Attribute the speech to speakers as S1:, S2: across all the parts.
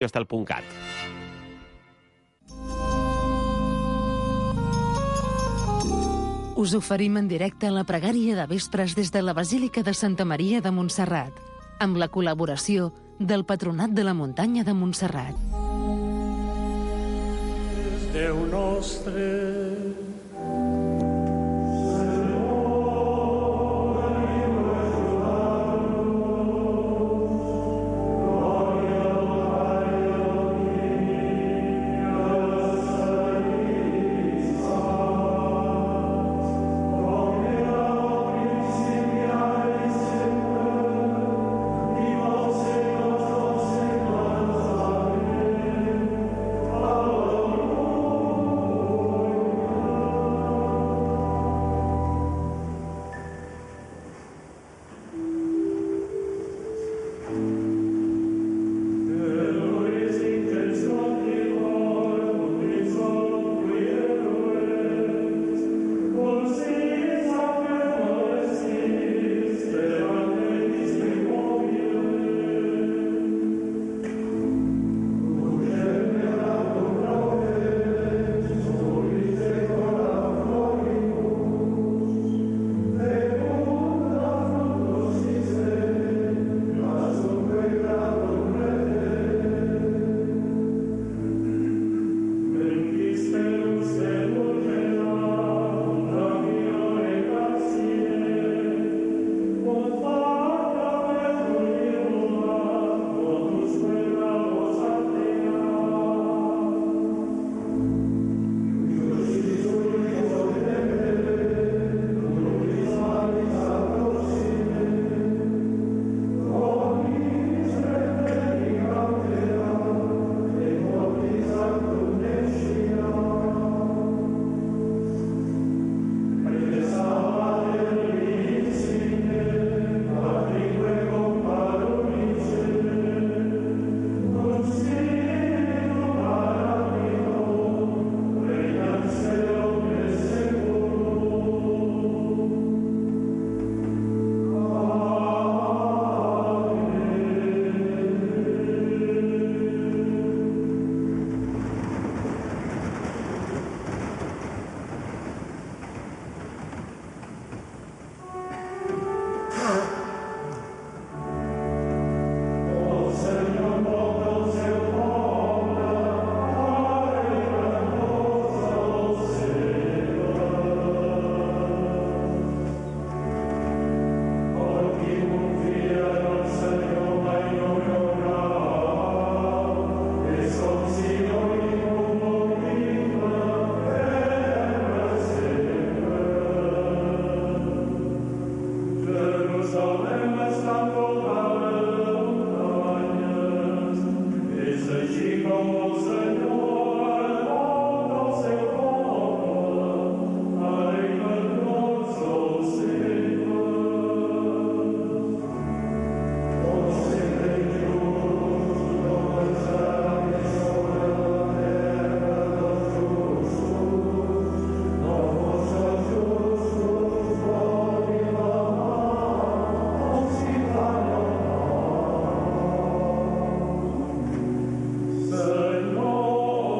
S1: Estel.cat.
S2: Us oferim en directe la pregària de vespres des de la Basílica de Santa Maria de Montserrat, amb la col·laboració del Patronat de la Muntanya de Montserrat.
S3: Déu nostre, Senhor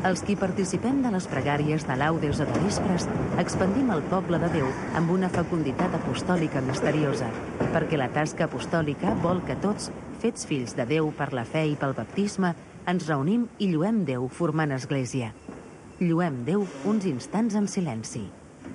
S2: Els qui participem de les pregàries de laudes o de vespres expandim el poble de Déu amb una fecunditat apostòlica misteriosa, perquè la tasca apostòlica vol que tots, fets fills de Déu per la fe i pel baptisme, ens reunim i lluem Déu formant església. Lluem Déu uns instants en silenci.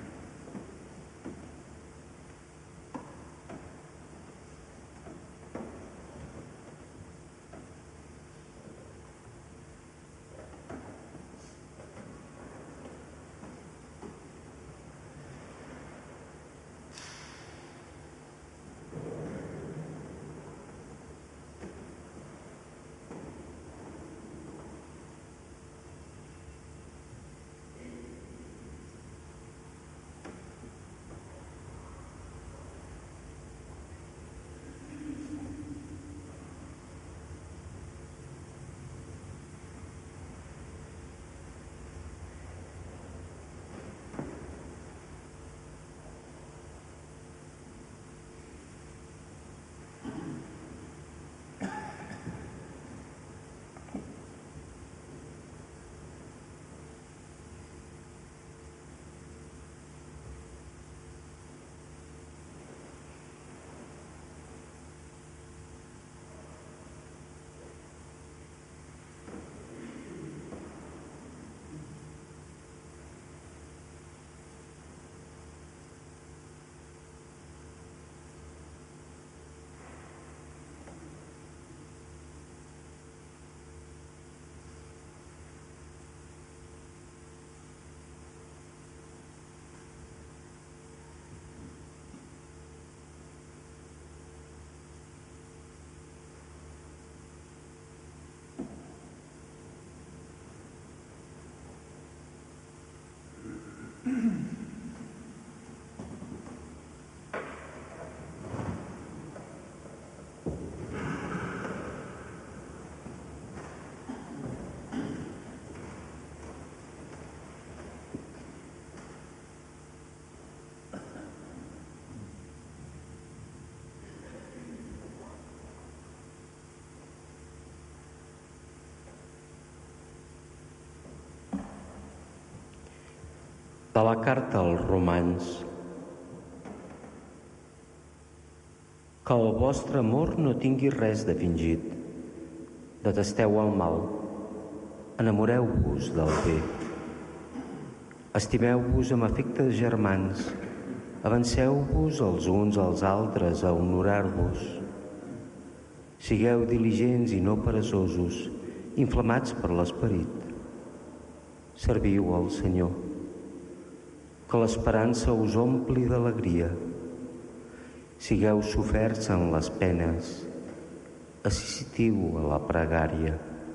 S1: De la carta als Romans. Que el vostre amor no tingui res de fingit. Detesteu el mal. Enamoreu-vos del bé. Estimeu-vos amb afectes germans. Avanceu-vos els uns als altres a honorar-vos. Sigueu diligents i no peresosos, inflamats per l'esperit. Serviu al Senyor. Que l'esperança us ompli d'alegria. Sigueu soferts en les penes. Assistiu a la pregària.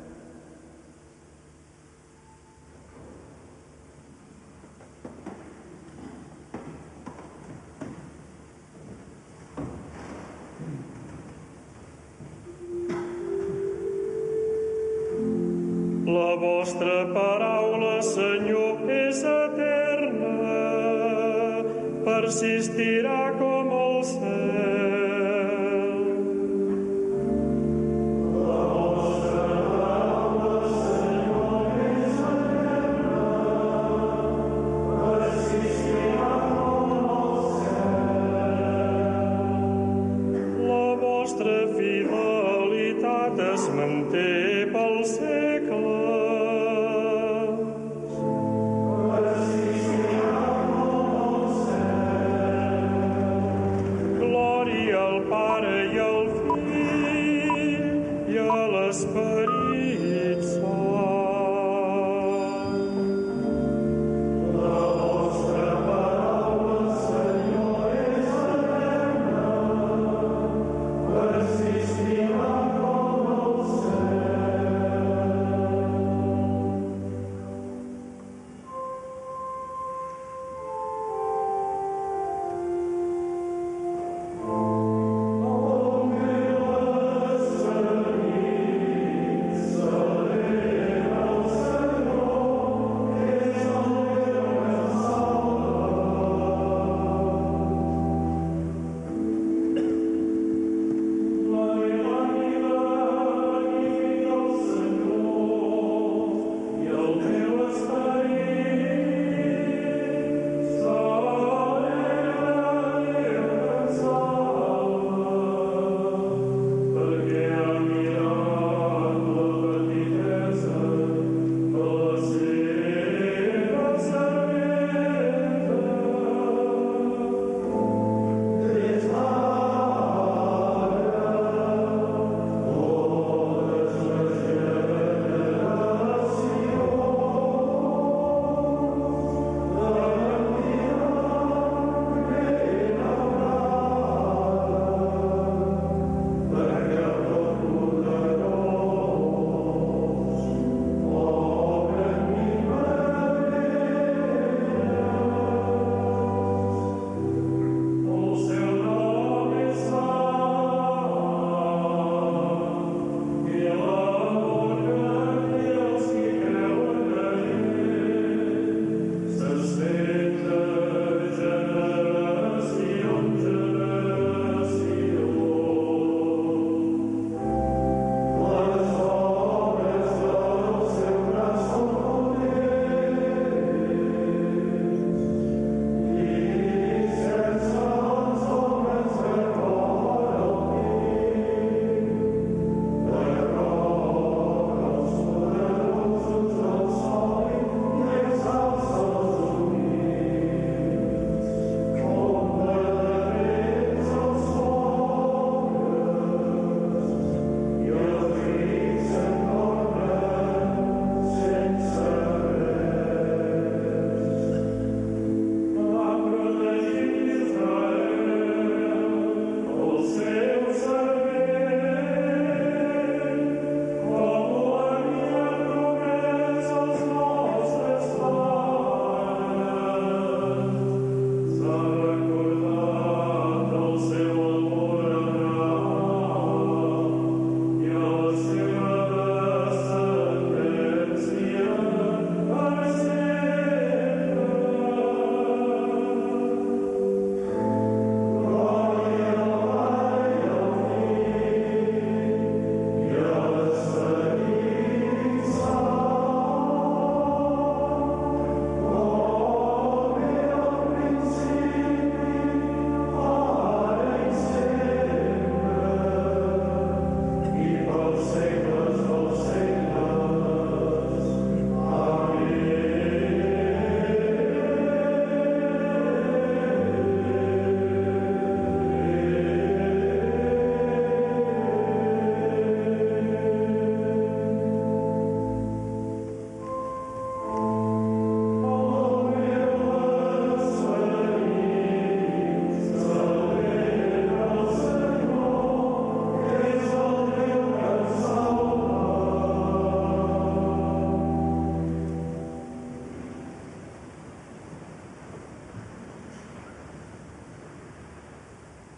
S3: La vostra paraula, Senyor, és eterna. Persistirà com el cel. La vostra paraula, Senyor, és eterna. Persistirà com el cel. La vostra fidelitat es manté pel segle. Esperit Sant. La vostra paraula, Senyor, és eterna, persistirà com el cel.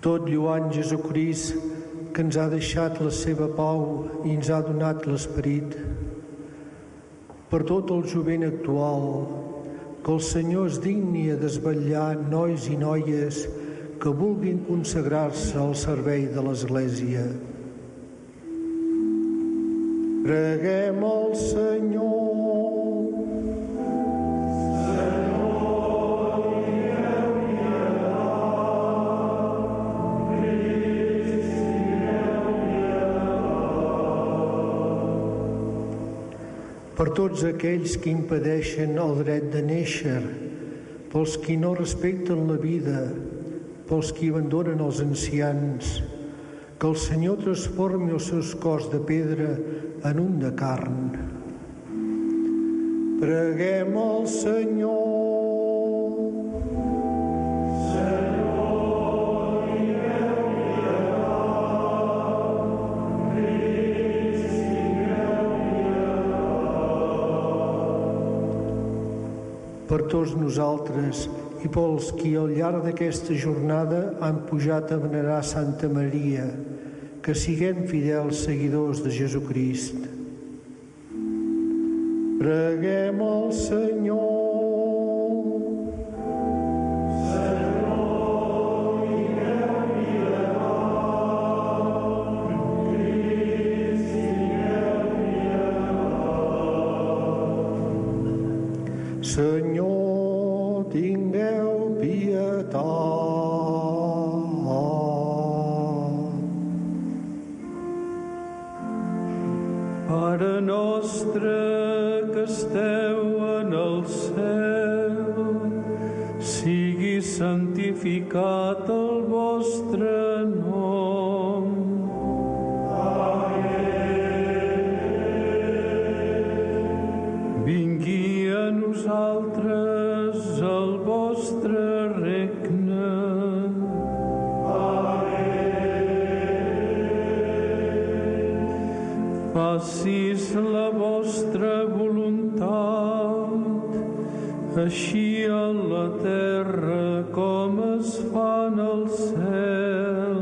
S4: tot lloant Jesucrist, que ens ha deixat la seva pau i ens ha donat l'esperit. Per tot el jovent actual, que el Senyor es digni a desvetllar nois i noies que vulguin consagrar-se al servei de l'Església. Preguem al Senyor. Per tots aquells que impedeixen el dret de néixer, pels qui no respecten la vida, pels qui abandonen els ancians, que el Senyor transformi els seus cors de pedra en un de carn. Preguem al Senyor. Per tots nosaltres i pels qui al llarg d'aquesta jornada han pujat a venerar Santa Maria, que siguem fidels seguidors de Jesucrist. Preguem al Senyor. Senyor, tingueu pietat.
S3: Pare nostre que esteu en el cel, sigui santificat el vostre nom. Vingui a nosaltres el vostre regne. Facis la vostra voluntat, així a la terra com es fa en el cel.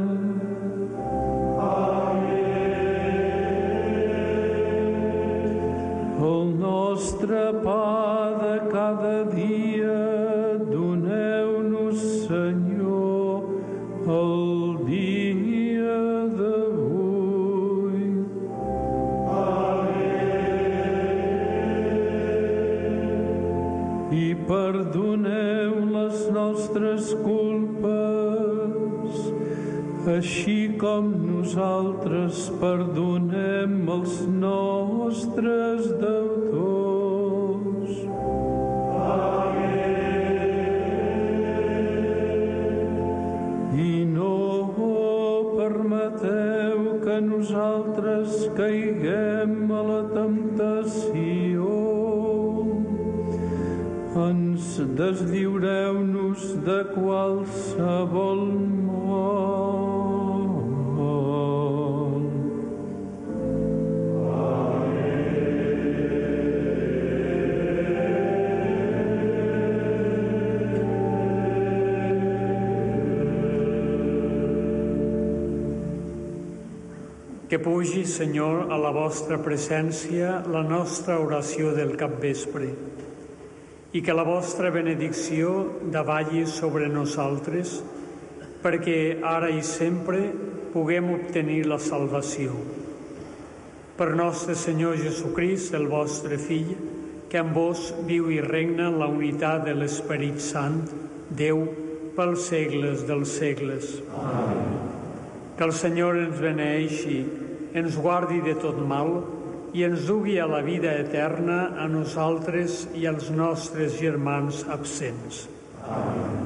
S3: El nostre pa de cada dia doneu-nos, Senyor, el dia d'avui. I perdoneu les nostres culpes, així com nosaltres perdonem els nostres deutors. I no permeteu que nosaltres caiguem a la temptació. Ens deslliureu-nos de qualsevol mal.
S5: Que pugi, Senyor, a la vostra presència la nostra oració del capvespre i que la vostra benedicció davalli sobre nosaltres perquè ara i sempre puguem obtenir la salvació. Per nostre Senyor Jesucrist, el vostre Fill, que amb vos viu i regna en la unitat de l'Esperit Sant, Déu, pels segles dels segles. Amén. Que el Senyor ens beneeixi, ens guardi de tot mal i ens dugui a la vida eterna a nosaltres i als nostres germans absents. Amén.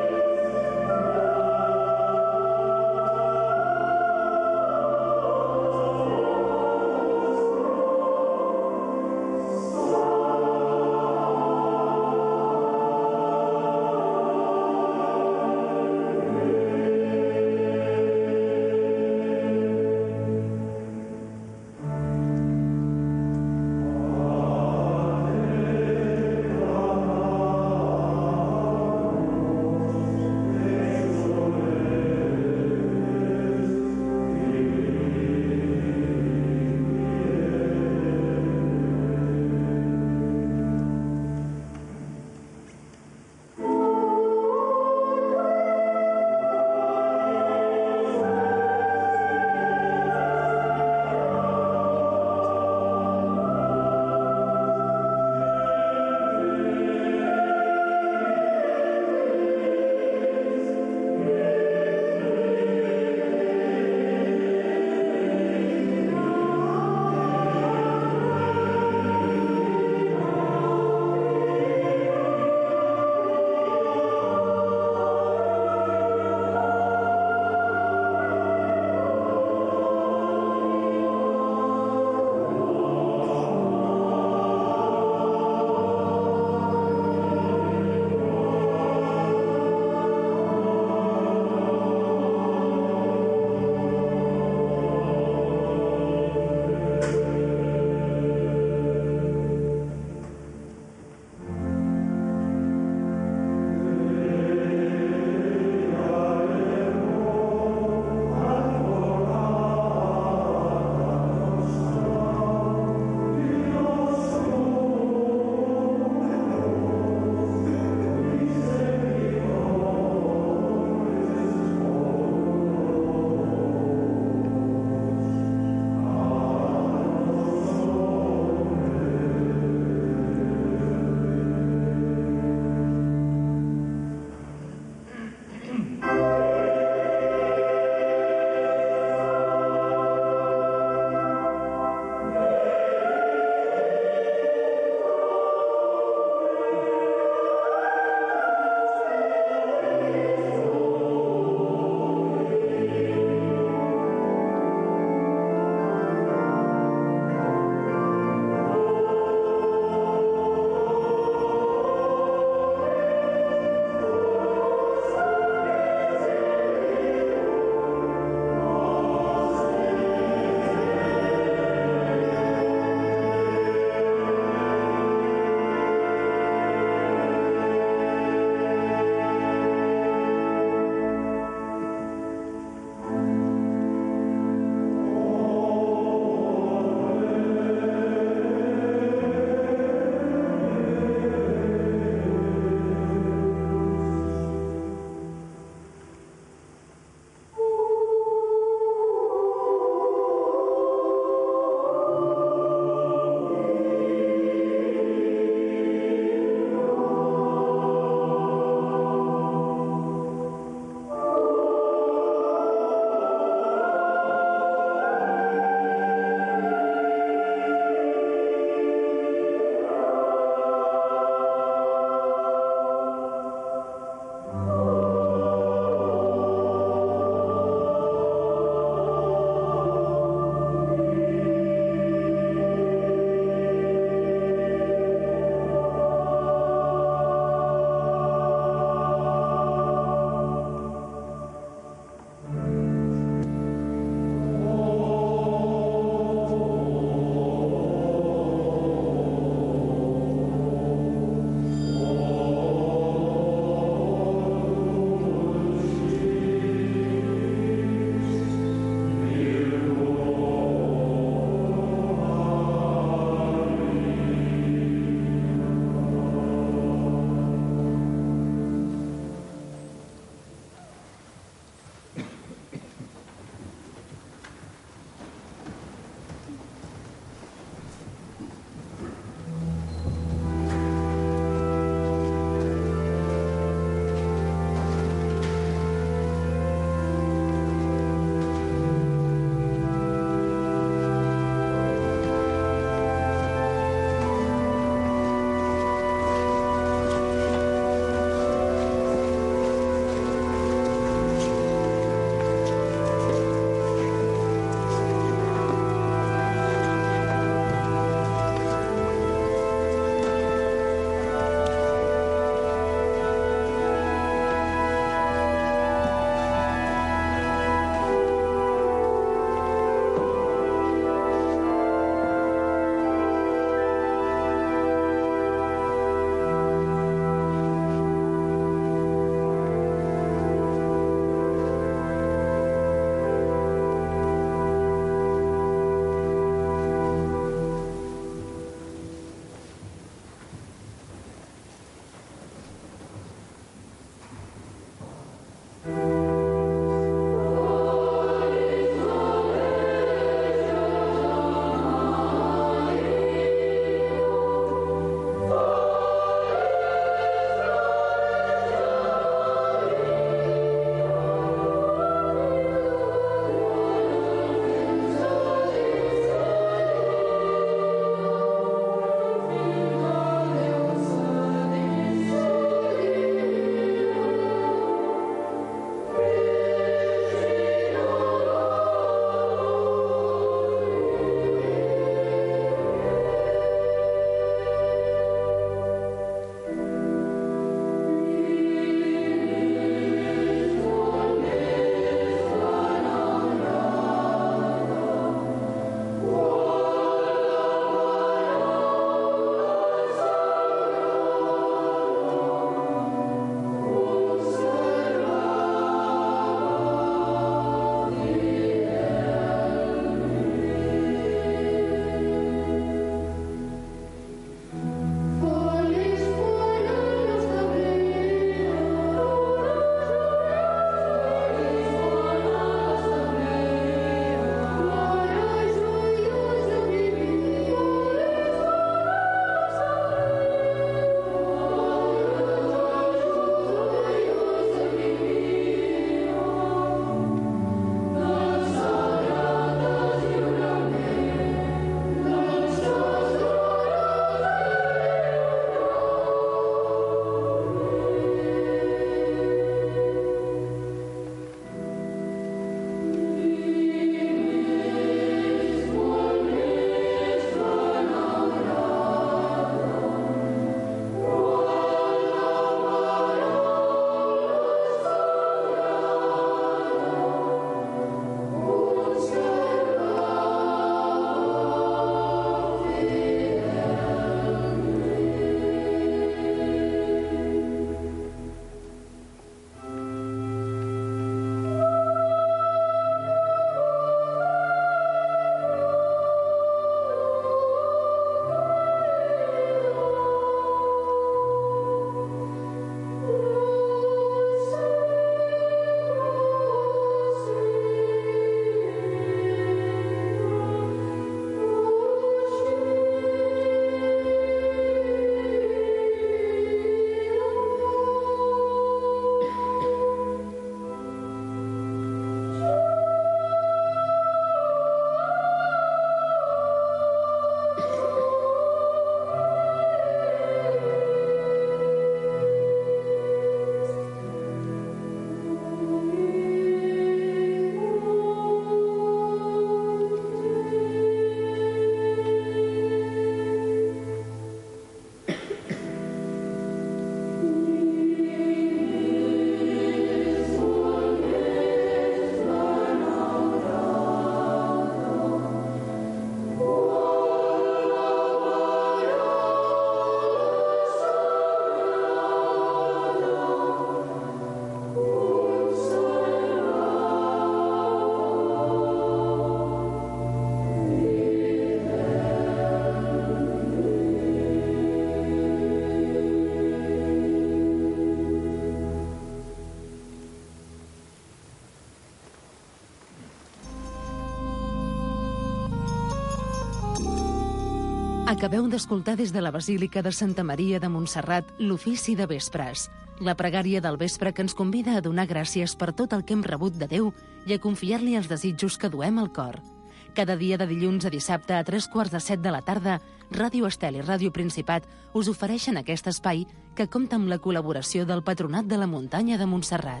S2: Acabeu d'escoltar des de la Basílica de Santa Maria de Montserrat l'ofici de vespres, la pregària del vespre que ens convida a donar gràcies per tot el que hem rebut de Déu i a confiar-li els desitjos que duem al cor. Cada dia de dilluns a dissabte a 3:45 de la tarda, Ràdio Estel i Ràdio Principat us ofereixen aquest espai que compta amb la col·laboració del Patronat de la Muntanya de Montserrat.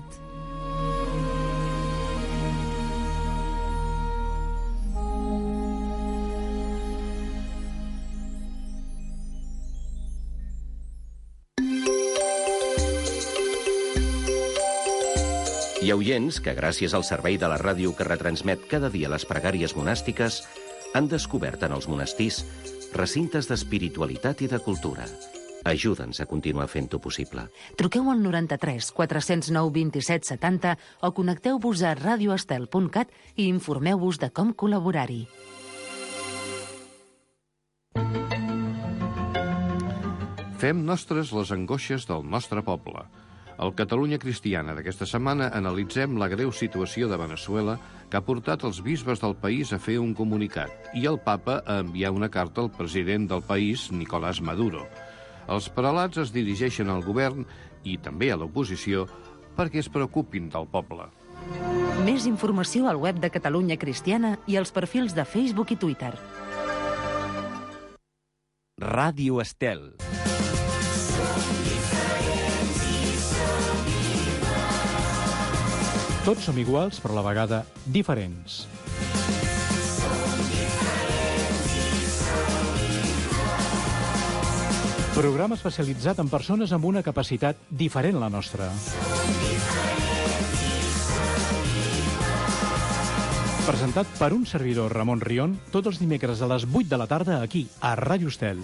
S6: Hi ha oients que, gràcies al servei de la ràdio que retransmet cada dia les pregàries monàstiques, han descobert en els monestirs recintes d'espiritualitat i de cultura. Ajuda'ns a continuar fent-ho possible.
S2: Truqueu al 93 409 27 70 o connecteu-vos a radioestel.cat i informeu-vos de com col·laborar-hi.
S7: Fem nostres les angoixes del nostre poble. Al Catalunya Cristiana d'aquesta setmana analitzem la greu situació de Veneçuela que ha portat els bisbes del país a fer un comunicat i el papa a enviar una carta al president del país, Nicolás Maduro. Els prelats es dirigeixen al govern i també a l'oposició perquè es preocupin del poble.
S2: Més informació al web de Catalunya Cristiana i als perfils de Facebook i Twitter.
S8: Ràdio Estel.
S9: Tots som iguals, però a la vegada diferents. Programa especialitzat en persones amb una capacitat diferent a la nostra. Presentat per un servidor, Ramon Rion, tots els dimecres a les 8 de la tarda aquí, a Ràdio Estel.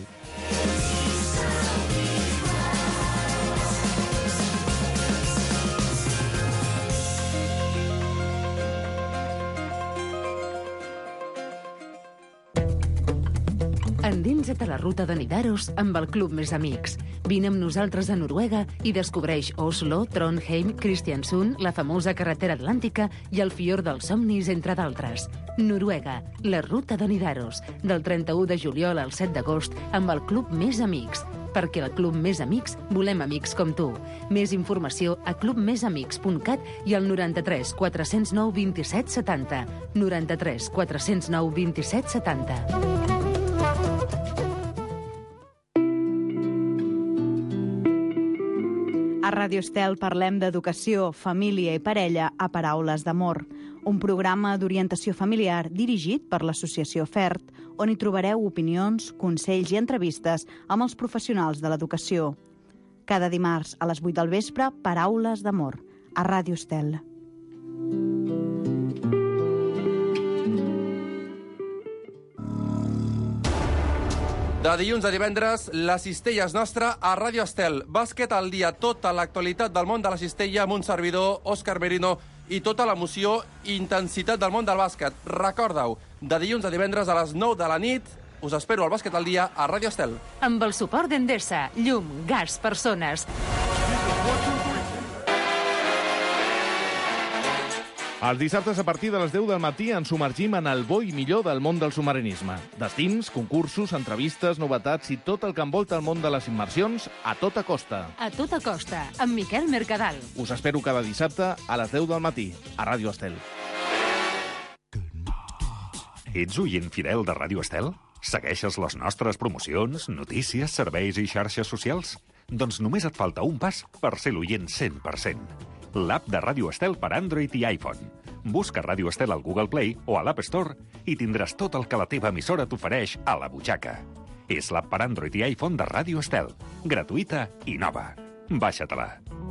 S2: Endinsa't a la ruta de Nidaros amb el Club Més Amics. Vine amb nosaltres a Noruega i descobreix Oslo, Trondheim, Kristiansund, la famosa carretera atlàntica i el fiord dels somnis, entre d'altres. Noruega, la ruta de Nidaros, del 31 de juliol al 7 d'agost amb el Club Més Amics. Perquè al Club Més Amics volem amics com tu. Més informació a clubmesamics.cat i al 93 409 27 70. 93 409 27 70.
S10: A Ràdio Estel parlem d'educació, família i parella a Paraules d'Amor, un programa d'orientació familiar dirigit per l'Associació FERT, on hi trobareu opinions, consells i entrevistes amb els professionals de l'educació. Cada dimarts a les 8 del vespre, Paraules d'Amor, a Ràdio Estel.
S11: De dilluns a divendres, la cistella és nostra a Ràdio Estel. Bàsquet al dia, tota l'actualitat del món de la cistella amb un servidor, Òscar Merino, i tota l'emoció i intensitat del món del bàsquet. Recorda-ho, de dilluns a divendres a les 9 de la nit, us espero al Bàsquet al dia a Ràdio Estel.
S2: Amb el suport d'Endesa, llum, gas, persones.
S12: Els dissabtes a partir de les 10 del matí ens submergim en el bo i millor del món del submarinisme. Destins, concursos, entrevistes, novetats i tot el que envolta el món de les immersions a tota costa.
S2: A tota costa, amb Miquel Mercadal.
S12: Us espero cada dissabte a les 10 del matí, a Ràdio Estel.
S13: Ets oient fidel de Ràdio Estel? Segueixes les nostres promocions, notícies, serveis i xarxes socials? Doncs només et falta un pas per ser l'oient 100%. L'app de Ràdio Estel per Android i iPhone. Busca Ràdio Estel al Google Play o a l'App Store i tindràs tot el que la teva emissora t'ofereix a la butxaca. És l'app per Android i iPhone de Ràdio Estel. Gratuïta i nova. Baixa-te-la.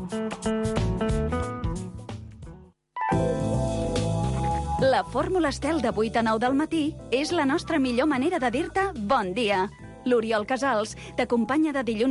S14: La fórmula Estel de 8 a 9 del matí és la nostra millor manera de dir-te bon dia. L'Oriol Casals t'acompanya de dilluns